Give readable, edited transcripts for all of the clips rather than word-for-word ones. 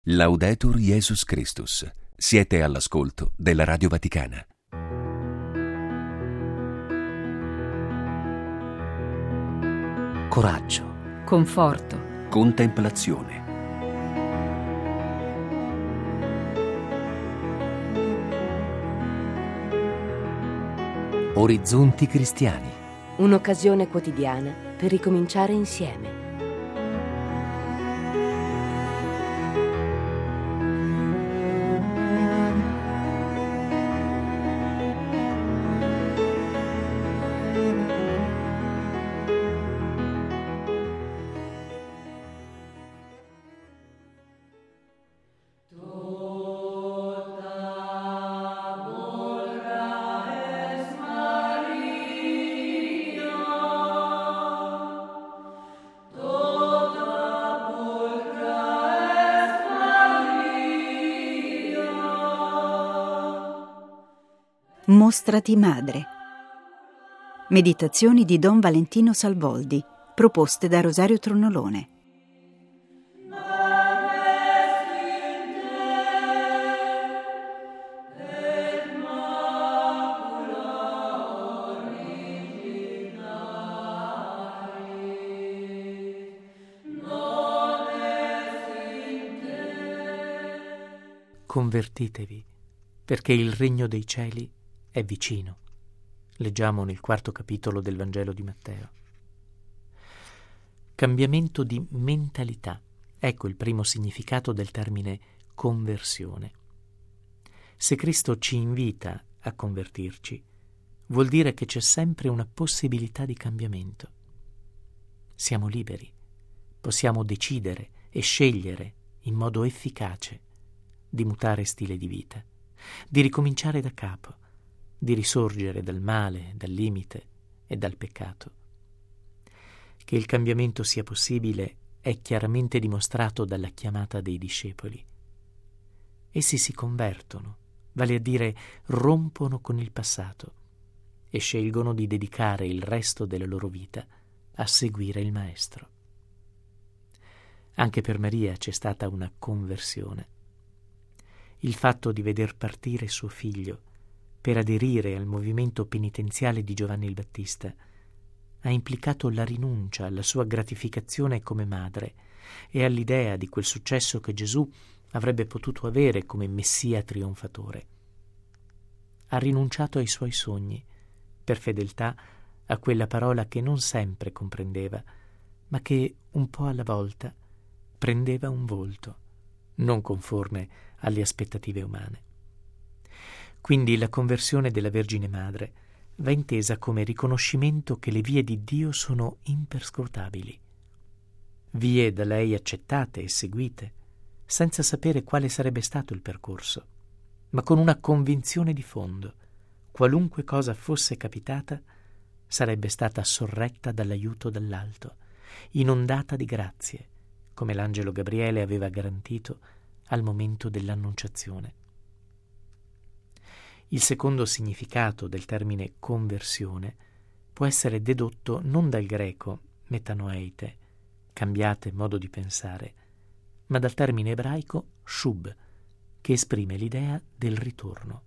Laudetur Jesus Christus. Siete all'ascolto della Radio Vaticana. Coraggio, conforto, Contemplazione. orizzonti cristiani. Un'occasione quotidiana per ricominciare insieme. Mostrati madre. Meditazioni di Don Valentino Salvoldi, proposte da Rosario Tronolone. Convertitevi, perché il regno dei cieli è vicino. Leggiamo nel 4° capitolo del Vangelo di Matteo. Cambiamento di mentalità. Ecco il primo significato del termine conversione. Se Cristo ci invita a convertirci, vuol dire che c'è sempre una possibilità di cambiamento. Siamo liberi, possiamo decidere e scegliere in modo efficace di mutare stile di vita, di ricominciare da capo, di risorgere dal male, dal limite e dal peccato. Che il cambiamento sia possibile è chiaramente dimostrato dalla chiamata dei discepoli. Essi si convertono, vale a dire rompono con il passato e scelgono di dedicare il resto della loro vita a seguire il Maestro. Anche per Maria c'è stata una conversione. Il fatto di veder partire suo figlio per aderire al movimento penitenziale di Giovanni il Battista ha implicato la rinuncia alla sua gratificazione come madre e all'idea di quel successo che Gesù avrebbe potuto avere come Messia trionfatore. Ha rinunciato ai suoi sogni per fedeltà a quella parola che non sempre comprendeva, ma che un po' alla volta prendeva un volto non conforme alle aspettative umane. Quindi la conversione della Vergine Madre va intesa come riconoscimento che le vie di Dio sono imperscrutabili, vie da lei accettate e seguite, senza sapere quale sarebbe stato il percorso, ma con una convinzione di fondo: qualunque cosa fosse capitata, sarebbe stata sorretta dall'aiuto dall'alto, inondata di grazie, come l'angelo Gabriele aveva garantito al momento dell'annunciazione. Il secondo significato del termine conversione può essere dedotto non dal greco metanoeite, cambiate modo di pensare, ma dal termine ebraico shub, che esprime l'idea del ritorno.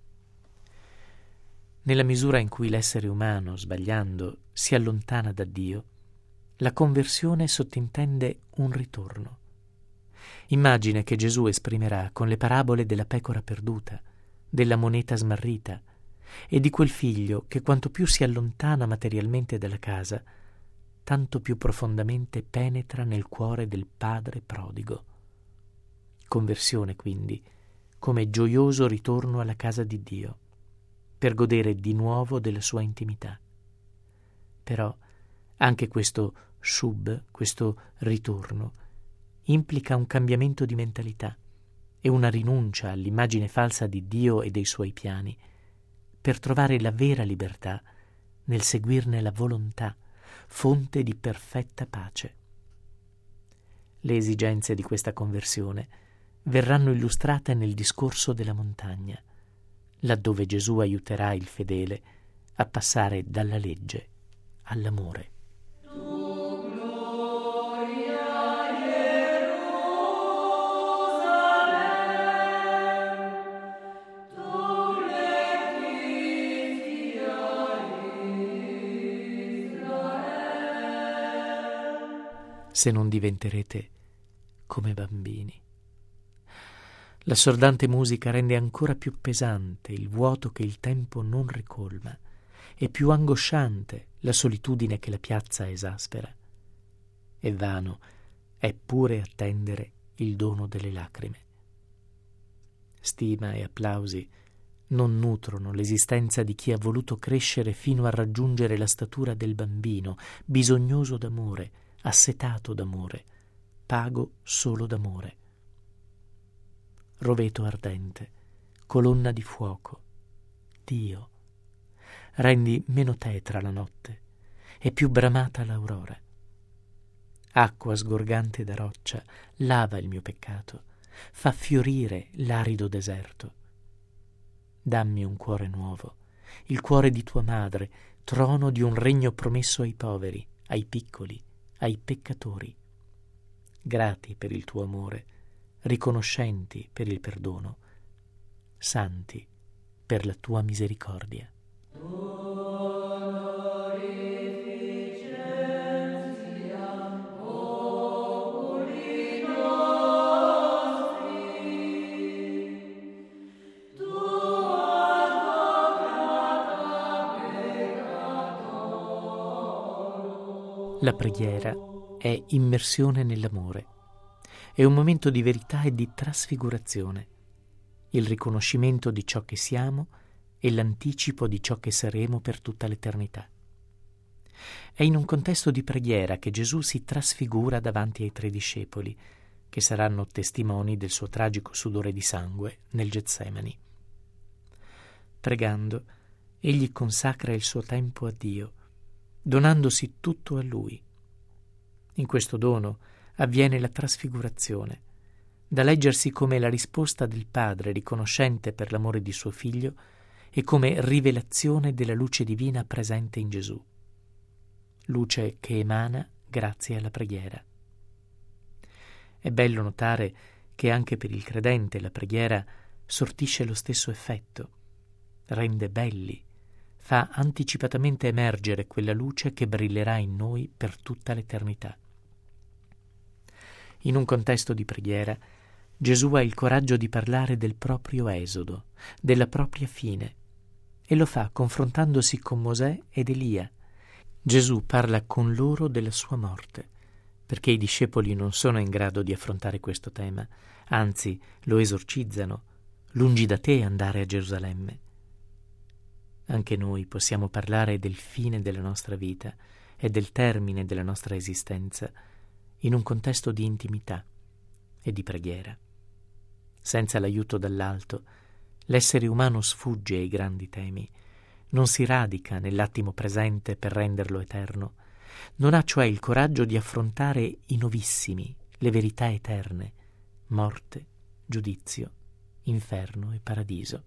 Nella misura in cui l'essere umano, sbagliando, si allontana da Dio, la conversione sottintende un ritorno. Immagine che Gesù esprimerà con le parabole della pecora perduta, della moneta smarrita e di quel figlio che quanto più si allontana materialmente dalla casa, tanto più profondamente penetra nel cuore del padre prodigo. Conversione, quindi, come gioioso ritorno alla casa di Dio, per godere di nuovo della sua intimità. Però anche questo shub, questo ritorno, implica un cambiamento di mentalità e una rinuncia all'immagine falsa di Dio e dei suoi piani, per trovare la vera libertà nel seguirne la volontà, fonte di perfetta pace. Le esigenze di questa conversione verranno illustrate nel discorso della montagna, laddove Gesù aiuterà il fedele a passare dalla legge all'amore. se non diventerete come bambini. La assordante musica rende ancora più pesante il vuoto che il tempo non ricolma e più angosciante la solitudine che la piazza esaspera. E vano è pure attendere il dono delle lacrime. Stima e applausi non nutrono l'esistenza di chi ha voluto crescere fino a raggiungere la statura del bambino, bisognoso d'amore, assetato d'amore, pago solo d'amore. Roveto ardente, colonna di fuoco, Dio, rendi meno tetra la notte e più bramata l'aurora. Acqua sgorgante da roccia lava il mio peccato, fa fiorire l'arido deserto. Dammi un cuore nuovo, il cuore di tua madre, trono di un regno promesso ai poveri, ai piccoli, ai peccatori. Grati per il tuo amore, riconoscenti per il perdono, santi per la tua misericordia. La preghiera è immersione nell'amore. È un momento di verità e di trasfigurazione, il riconoscimento di ciò che siamo e l'anticipo di ciò che saremo per tutta l'eternità. È in un contesto di preghiera che Gesù si trasfigura davanti ai 3 discepoli, che saranno testimoni del suo tragico sudore di sangue nel Getsemani. Pregando, egli consacra il suo tempo a Dio, donandosi tutto a Lui. In questo dono avviene la trasfigurazione, da leggersi come la risposta del Padre riconoscente per l'amore di suo Figlio e come rivelazione della luce divina presente in Gesù, luce che emana grazie alla preghiera. È bello notare che anche per il credente la preghiera sortisce lo stesso effetto, rende belli, fa anticipatamente emergere quella luce che brillerà in noi per tutta l'eternità. In un contesto di preghiera, Gesù ha il coraggio di parlare del proprio esodo, della propria fine, e lo fa confrontandosi con Mosè ed Elia. Gesù parla con loro della sua morte, perché i discepoli non sono in grado di affrontare questo tema, anzi lo esorcizzano: lungi da te andare a Gerusalemme. Anche noi possiamo parlare del fine della nostra vita e del termine della nostra esistenza in un contesto di intimità e di preghiera. Senza l'aiuto dall'alto, l'essere umano sfugge ai grandi temi, non si radica nell'attimo presente per renderlo eterno, non ha cioè il coraggio di affrontare i novissimi, le verità eterne, morte, giudizio, inferno e paradiso.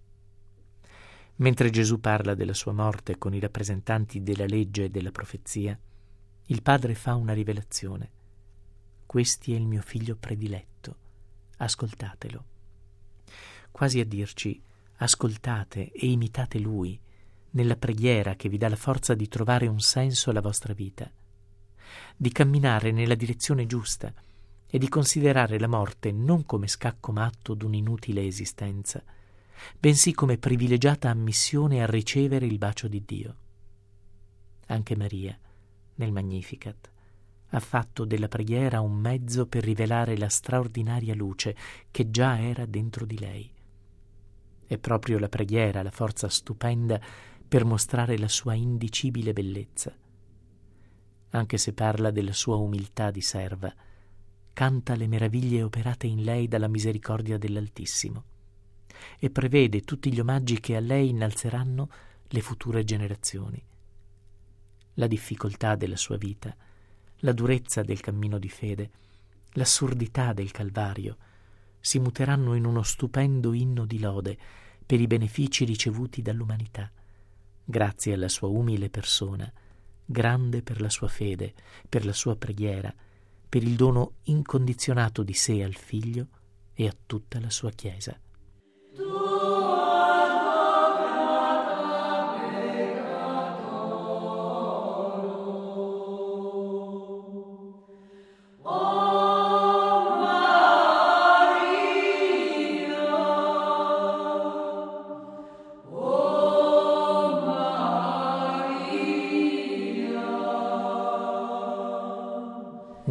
Mentre Gesù parla della sua morte con i rappresentanti della legge e della profezia, il Padre fa una rivelazione: questi è il mio figlio prediletto, ascoltatelo. Quasi a dirci: ascoltate e imitate Lui nella preghiera che vi dà la forza di trovare un senso alla vostra vita, di camminare nella direzione giusta e di considerare la morte non come scacco matto d'un'inutile esistenza, bensì come privilegiata ammissione a ricevere il bacio di Dio. Anche Maria, nel Magnificat, ha fatto della preghiera un mezzo per rivelare la straordinaria luce che già era dentro di lei. È proprio la preghiera la forza stupenda per mostrare la sua indicibile bellezza. Anche se parla della sua umiltà di serva, canta le meraviglie operate in lei dalla misericordia dell'Altissimo e prevede tutti gli omaggi che a lei innalzeranno le future generazioni. La difficoltà della sua vita, la durezza del cammino di fede, l'assurdità del Calvario si muteranno in uno stupendo inno di lode per i benefici ricevuti dall'umanità, grazie alla sua umile persona, grande per la sua fede, per la sua preghiera, per il dono incondizionato di sé al Figlio e a tutta la sua Chiesa.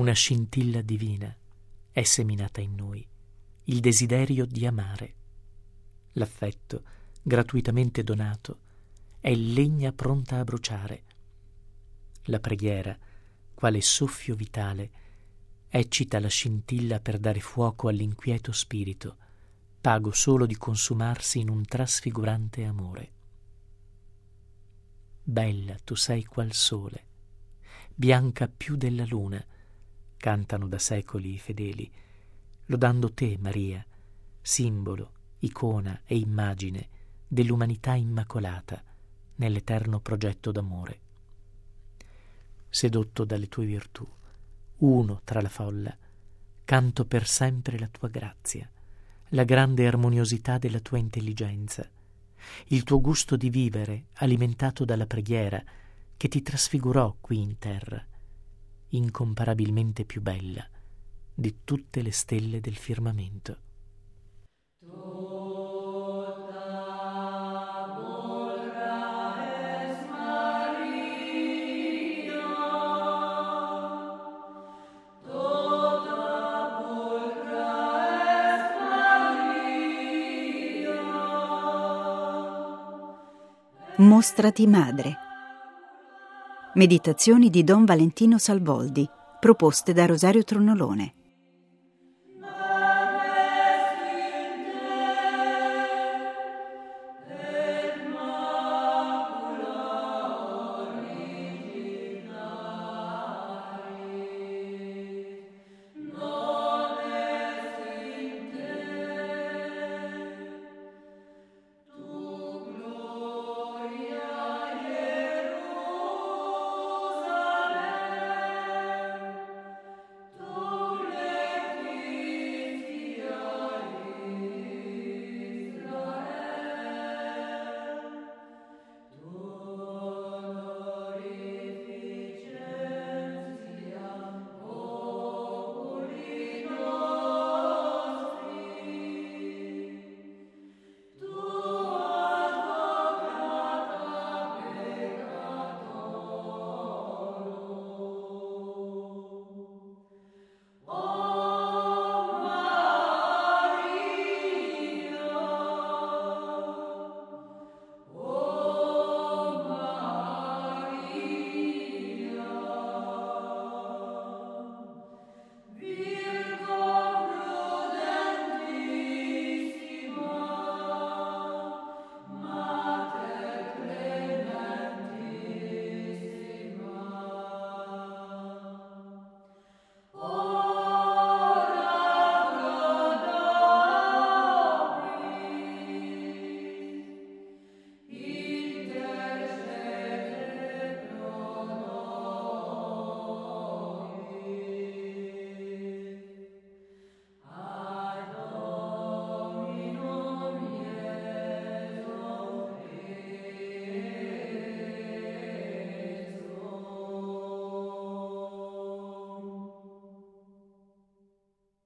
una scintilla divina è seminata in noi, il desiderio di amare. L'affetto, gratuitamente donato, è legna pronta a bruciare. La preghiera, quale soffio vitale, eccita la scintilla per dare fuoco all'inquieto spirito, pago solo di consumarsi in un trasfigurante amore. Bella tu sei qual sole, bianca più della luna, cantano da secoli i fedeli, lodando te, Maria, simbolo, icona e immagine dell'umanità immacolata nell'eterno progetto d'amore. Sedotto dalle tue virtù, uno tra la folla, canto per sempre la tua grazia, la grande armoniosità della tua intelligenza, il tuo gusto di vivere alimentato dalla preghiera che ti trasfigurò qui in terra, incomparabilmente più bella di tutte le stelle del firmamento. Mostrati madre. Meditazioni di Don Valentino Salvoldi, proposte da Rosario Tronnolone.